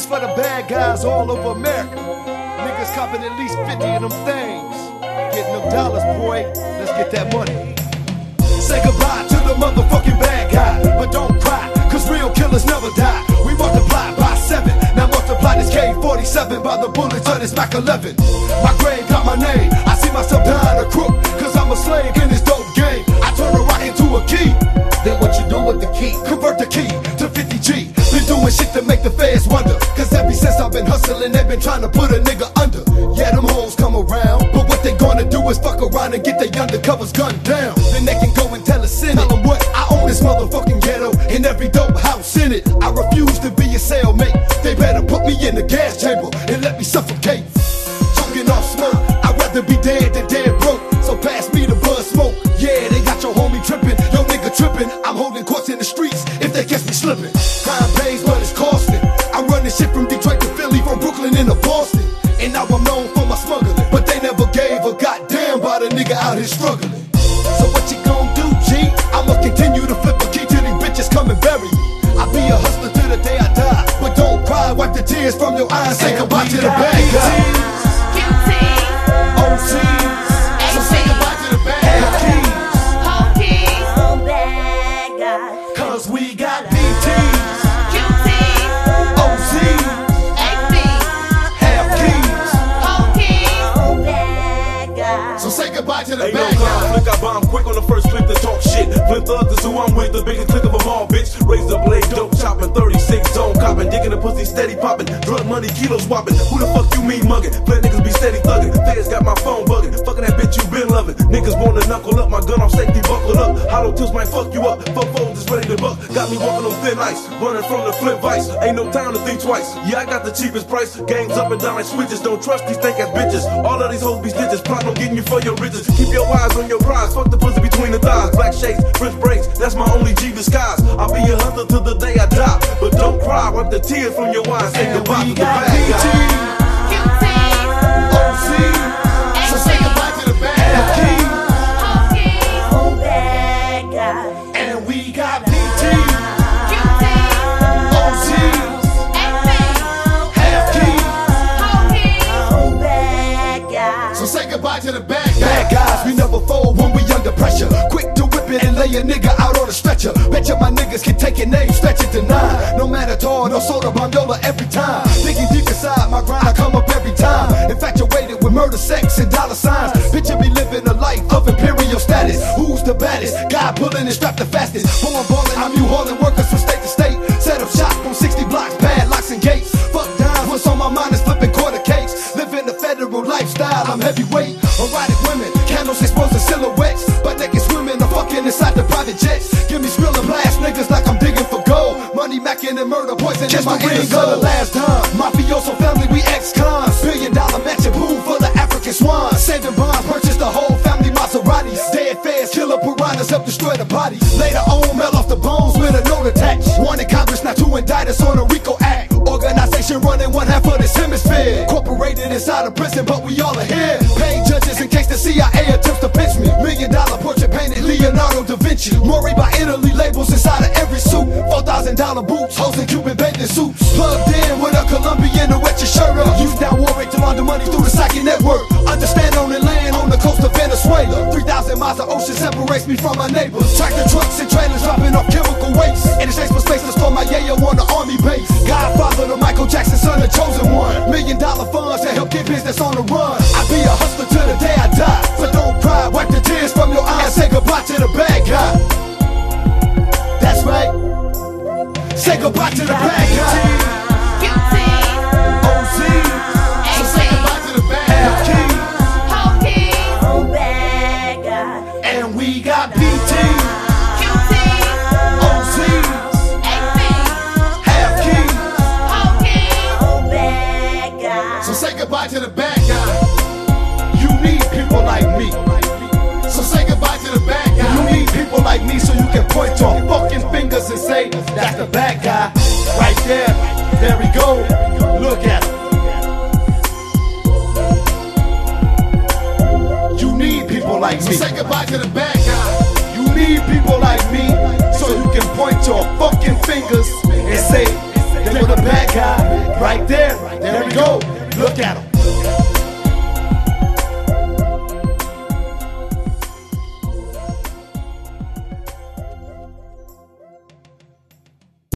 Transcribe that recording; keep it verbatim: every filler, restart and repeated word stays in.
for the bad guys all over America. Niggas copping at least fifty of them things. Getting them dollars, boy. Let's get that money. Say goodbye to the motherfucking bad guy, but don't cry, cause real killers never die. We multiply by seven, now multiply this K forty-seven by the bullets of this Mac eleven. My grave got my name, I see myself dying a crook, cause I'm a slave in this dope game. I turn a rock into a key. Then what you do with the key? Convert the key to fifty G. Been doing shit to make the feds wonder, cause ever since I've been hustling, they've been trying to put a nigga under. Yeah, them hoes come around, but what they gonna do is fuck around and get their undercovers gunned down. Then they can go and tell a Senate, tell them what, I own this motherfucking ghetto and every dope house in it. I refuse to be a cellmate. They better put me in the gas chamber and let me suffocate. Choking off smoke, I'd rather be dead than dead broke. So pass me the bud smoke. Yeah, they got your homie tripping, your nigga tripping. I'm holding courts in the streets if they catch me slipping. Crime pays, but it's costing. I'm running shit from Detroit to Philly, from Brooklyn into Boston. And now I'm known for my smuggling, but they never gave a goddamn about a nigga out here struggling. So what you gon' do, G? I'ma continue to flip a key till these bitches come and bury me. I'll be a hustler till the day I die, but don't cry, wipe the tears from your eyes. Say goodbye to the bad guys. Q T, O Cs, so say goodbye to the bad keys. Whole keys, Oh, bad guy. Cause we got B Ts, Q T, O Cs, A C, half keys. whole keys. Oh, bad guy. So say goodbye to the Ain't no bad guys. conflict, I bomb quick on the first clip to talk shit. Flint Thugs is who I'm with, the biggest click of them all, bitch. Raise the blade, dope chopping, thirty-six zone copping, digging the pussy steady popping, drug money, kilos whopping. Who the fuck you mean mugging? Flint niggas be steady thugging. Feds got my phone bugging, fucking that bitch you been loving. Niggas wanna knuckle up, my gun off safety buckled up. Hollow tips might fuck you up, fuck foes is ready to buck. Got me walking on thin ice, running from the flip vice. Ain't no time to think twice. Yeah, I got the cheapest price. Games up and down like switches. Don't trust these stank ass bitches. All of these hoes be snitches, plotting on getting you for your riches. Keep your eyes on your prize, fuck the pussy between the thighs. Black shades, French braids, that's my only G disguise. I'll be a hunter till the day I die, but don't cry, wipe the tears from your eyes. Say goodbye to the bad guy. Q T, O Cs, so say goodbye to the bad keys. whole keys. Oh, bad guy. And we got B Ts, Q T, O Cs, A C, half keys. whole keys. Oh, bad guy. So say goodbye to the bad guys. Bad guys, we never fold when we under pressure. Quick to whip it and lay a nigga out on a stretcher. Betcha my niggas can take your name, stretch it to nine. No matter tall, no soda, bondola every time. Digging deep inside my grind, I come up every time. Infatuated with murder, sex, and dollar signs. Bitch, you be living a life of imperial status. Who's the baddest? Guy pulling and strapped the fastest. Born ballin', I'm you hauling workers from state to state. Set up shop on sixty blocks, padlocks and gates. Fuck dimes, what's on my mind is flipping quarter cakes. Living the federal lifestyle, I'm heavyweight. Erotic women, candles exposing silhouettes. But they can swimming, I'm fucking inside the private jets. Give me skrill and blast niggas like I'm digging for gold. Money macking and murder, poison in my inner soul. The last time, mafioso family, we ex-cons. Billion dollar matching boom for the African swan. Saving bonds, purchased the whole family Maseratis. Dead feds, killer piranhas, help destroy the bodies. Later on, mail off the bones with a note attached. Wanted Congress not to indict us on a RICO Act. Organization running one half of this hemisphere. Corporated inside a prison, but we all are here. Paid judges in case the C I A attempts to pinch me. Million dollar portrait painted Leonardo da Vinci. Maury by Italy, labels inside of every suit. Four thousand dollar boots, hoes in Cuban bathing suits. Plugged in with a Colombian to wet your shirt up. Use that war rate to launder money through the psychic network. Understand on the land on the coast of Venezuela. Three thousand miles of ocean separates me from my neighbors. Tractor trucks and trailers dropping off chemical waste. In exchange for spaces for my yayo on the army base. Godfather to Michael Jackson, son, the chosen one. Million dollar funds to help get business on the run. I be a hustler till the day I die. So don't cry, wipe the tears from your eyes. Say goodbye to the bad guy. That's right. Say goodbye to the bad guy. Q T, O Cs, so say goodbye to the bad keys. whole keys. Oh, bad guy. And we got B Ts, Q T, O Cs, A C, half keys. whole keys. Oh, bad guy. So say goodbye to the bad guy. You need people like me. So say goodbye to the bad guy. You need people like me so you can point your fucking fingers and say, that's the bad guy. Right there. There we go. Look at him. You need people like me. So say goodbye to the bad guy. You need people like me so you can point your fucking fingers and say, they were the bad Bad guy, right there, there we go. Look at him.